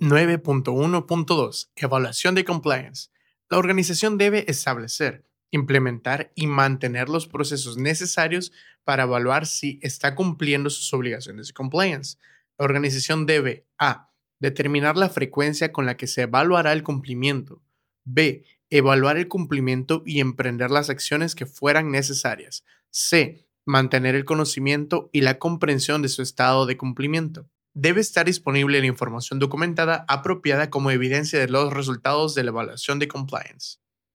9.1.2 Evaluación de compliance. La organización debe establecer, implementar y mantener los procesos necesarios para evaluar si está cumpliendo sus obligaciones de compliance. La organización debe a. Determinar la frecuencia con la que se evaluará el cumplimiento. B. Evaluar el cumplimiento y emprender las acciones que fueran necesarias. C. Mantener el conocimiento y la comprensión de su estado de cumplimiento. Debe estar disponible la información documentada apropiada como evidencia de los resultados de la evaluación de compliance.